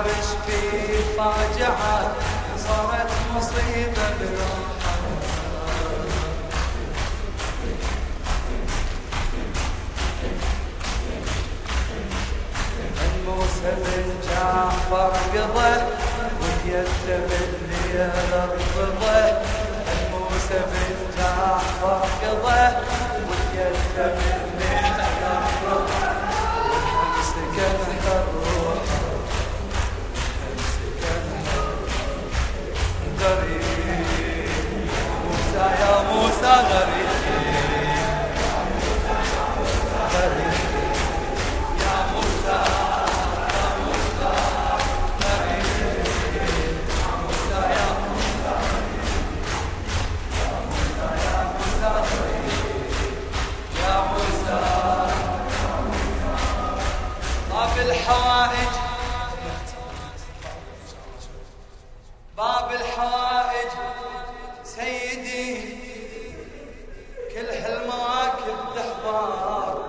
عايش في فاجعة صارت مصيبة بروحها. موسى بن جعفر قضى ويتم الليل ارتضى. موسى بن جعفر قضى ويتم الليل ارتضى. والحمس كانها الروح غريب موسى يا موسى غريب غريب يا موسى الحوائج باب الحوائج سيدي كل هالمواكب تحضر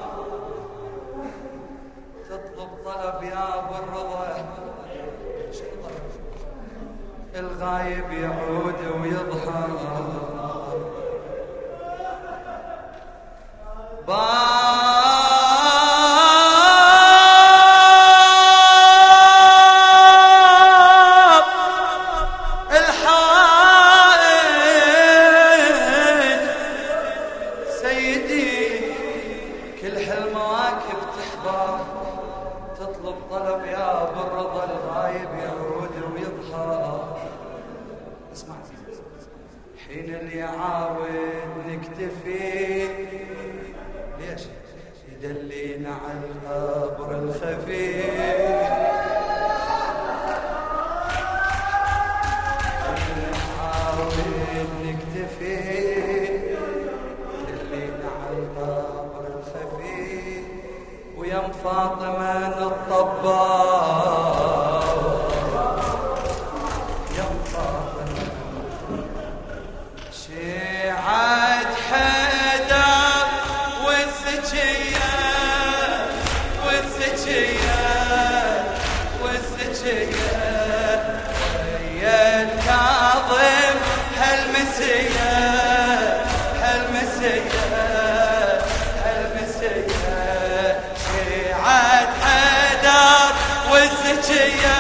تطلب طلب يا ابو الرضا. الغايب يعود ويظهر تطلب طلب يا ابو الرضا. الغايب يعود ويظهر. اسمع حين اللي يعاود نكتفي ليش يدلينا على القبر الخفي. نحاول نكتفي يدلينا على القبر الخفي. ويم فاطمة الطباخ يم فاطمة شيعة حيدر والزكية والزكية والزكية ويا الكاظم هالمسية هالمسية هالمسية شيعة حيدر والزكية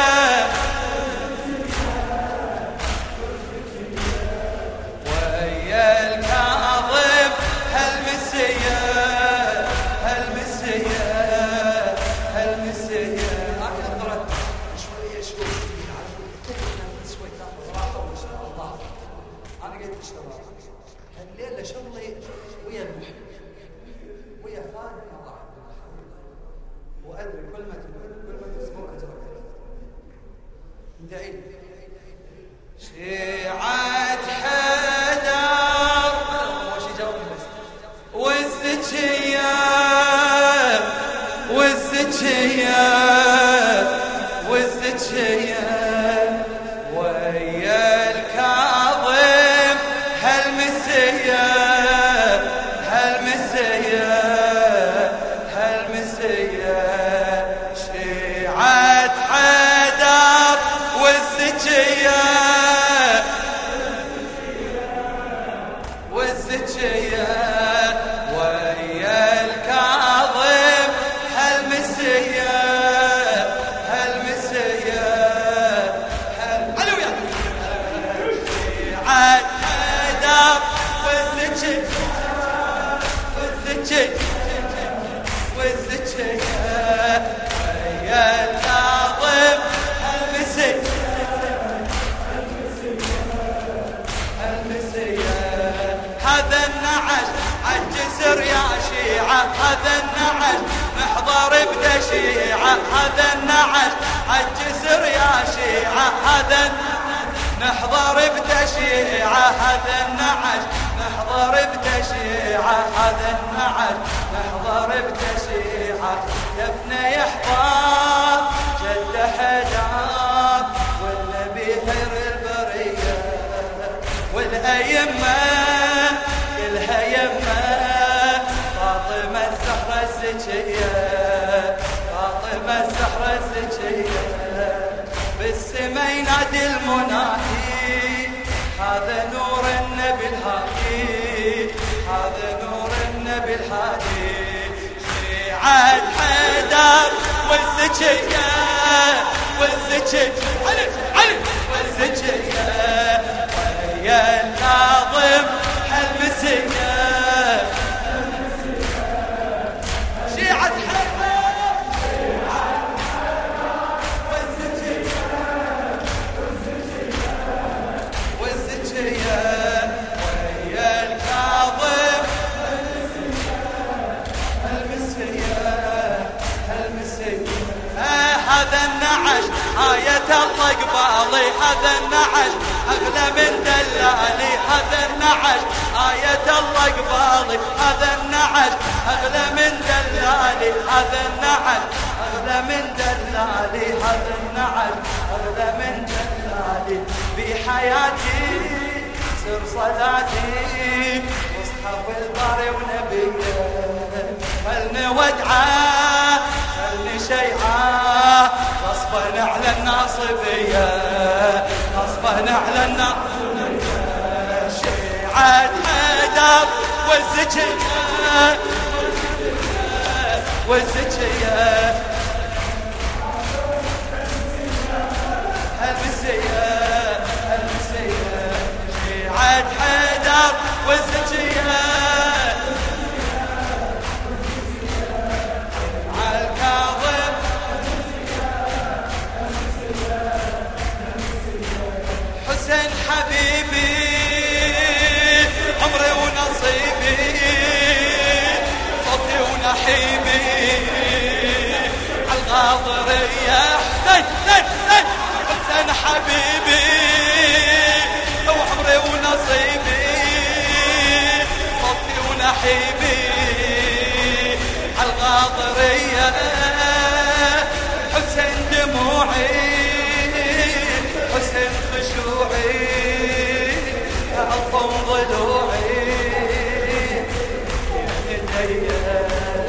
ويا الكاظم هالمسية هالمسية هالمسية. أقدر شوية شوي شوي تاخذ راحة وإن شاء الله. أنا قلت اشتغل هالليلة شغلي ويا المحب ويا فادي الله وأدري كل ما تسمعون أجرك ندعي شيعة حيدر والزكية والزكية والزكية ويا الكاظم هالمسية هالمسية هالمسية شيعة حيدر والزكية والزكية ويا الكاظم هالمسية هالمسية علويا شيعة حيدر والزكية والزكية والزكية ويا الكاظم هالمسية هالمسية. هذا النعش عالجسر يا شيعة هذا النعش نحضر بدشيعة. هذا النعش عالجسر يا شيعة هذا نحضر بدشيعة. هذا النعش نحضر بدشيعة. هذا النعش نحضر بدشيعة. يفنى يحضر جد حيدر والنبي خير البرية والأيمة كلها يمة. فاطمة الزهرة الزكية فاطمة الزهرة الزكية والزكية والزكية علي علي والزكية ويا الناظم هالمسية شيعة هذا النعش آية الله قبالي هذا النعش أغلى من دلالي هذا النعش آية الله قبالي هذا النعش أغلى من دلالي هذا النعش أغلى من دلالي هذا النعش أغلى من دلالي بحياتي سر صلاتي مصحف الباري ونبيه خلني ودعه خلني شيعه غصبا على الناصبيه غصبا على الناصبيه شيعة حيدر والزكيه والزكيه المسيه المسيه شيعة حيدر والزكيه حسين حبيبي عمري ونصيبي صوتي ونحيبي عالغاضرية حسين حبيبي وعمري ونصيبي صوتي ونحيبي عالغاضرية حسين دموعي حسين خشوعي أعظم ضلوعي يا ندية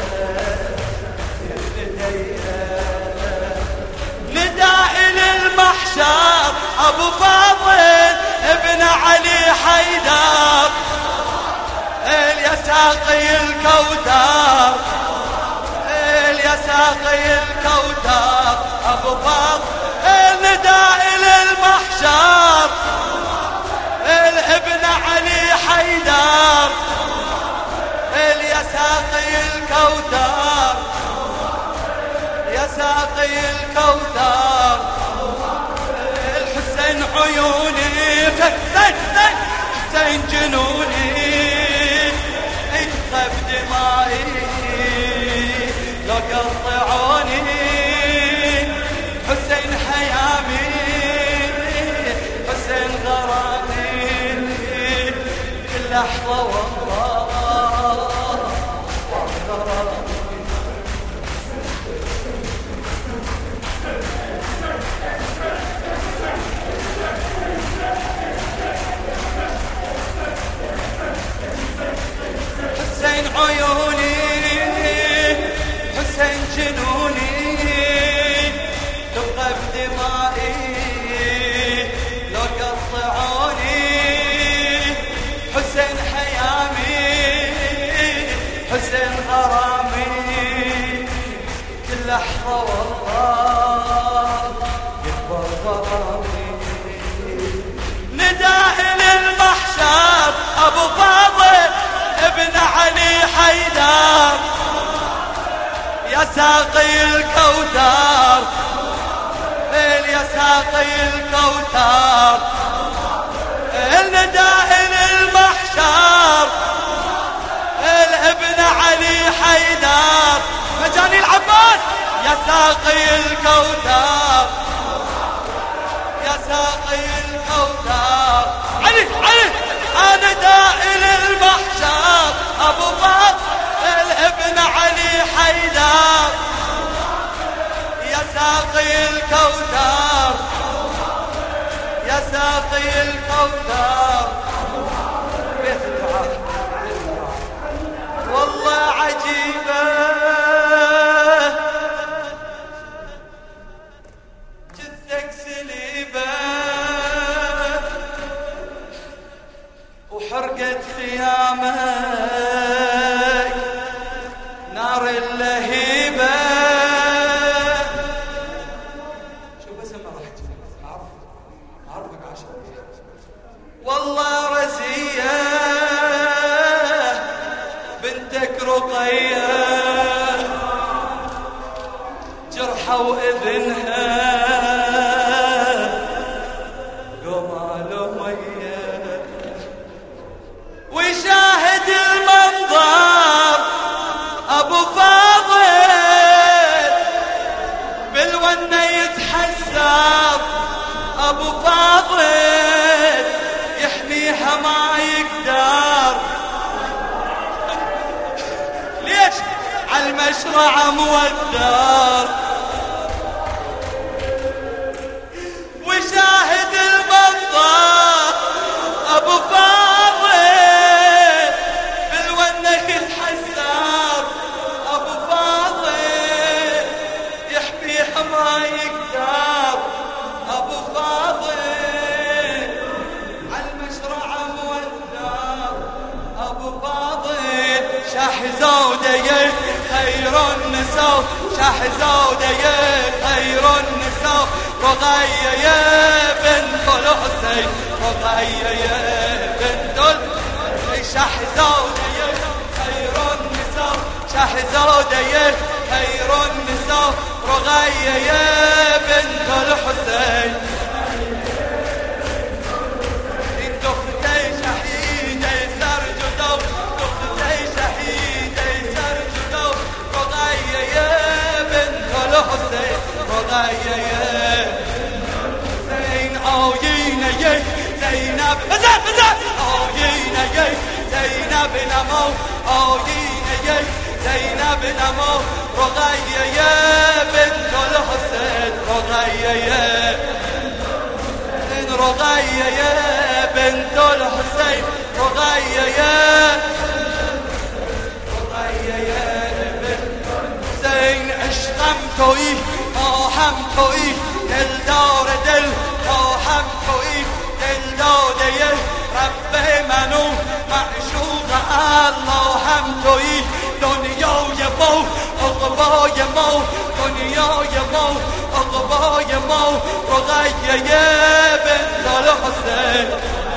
ندائي للمحشر أبو فاضل ابن علي حيدر يا ساقي الكوثر يا ساقي الكوثر أبو فاضل ندائي للمحشر الابن علي حيدر يا ساقي الكوثر يا ساقي الكوثر الحسين عيوني حسين جنوني اكتب دمائي لو قطعوني حسين حيامي حسين غرامي كل لحظة والله حسين عيوني حسين جنوني تبقى بدمائي لو قطعوني حسين حيامي حسين غرامي كل لحظة والله يكبر غرامي ندائي للمحشر أبو فاضل ابن علي حيدر يا ساقي الكوثر يا ساقي الكوثر النداء للمحشر الابن علي حيدر مجاني العباس يا ساقي الكوثر يا ساقي الكوثر علي علي انا داعي للمحشر ابو فاضل الابن علي حيدر يا ساقي الكوثر يا ساقي الكوثر بيت الدعاء والله عجيبة جثك سليبة وحرقت خيامك نار اللهيبة صبحة وإذنها قوم على مية ويشاهد المنظر أبو فاضل بالونة يتحسر أبو فاضل يحميها ما يقدر ليش عالمشرع مودر وشاهد المنظر أبو فاضل بالونة يتحسر أبو فاضل يحميها ما يقدر أبو فاضل عالمشرع مودر أبو فاضل شاحزودة خير النساء شاحزودة خير النساء رقية يا بنت الحسين رقية يا بنت الحسين شاحزودة خير النساء شاحزودة خير النساء رقية يا بنت الحسين دختي شهيدة سرجدوا دختي شهيدة سرجدوا رقية يا بنت الحسين رقية يا حسين عاينة يا زينب بزاف عاينة يا زينب نمو عاينة يا زينب نمو رقية يا بنت الحسين رقية يا رقية يا بنت الحسين رقية يا رقية يا بنت الحسين عشقمتوي آحمتوي دل دار دل آحمتوي دل داده رب منو معشوق الله همتوی دنیای ما عقبای ما دنیای ما عقبای ما رقیه بنت الحسین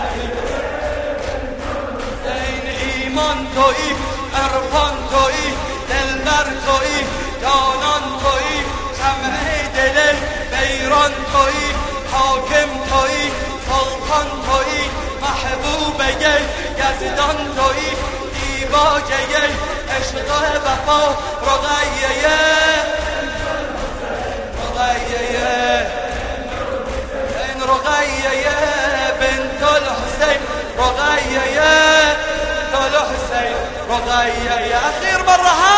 ایمان تویی عرفان تویی دلبر تویی جانان تویی شمع دل بیران تویی حاکم تویی سلطان تویی محبوبه یزدان تویی دیباجه عشق وفا رقیه این رقیه بنت الحسین رقیه بنت الحسین رقیه اخیر مرة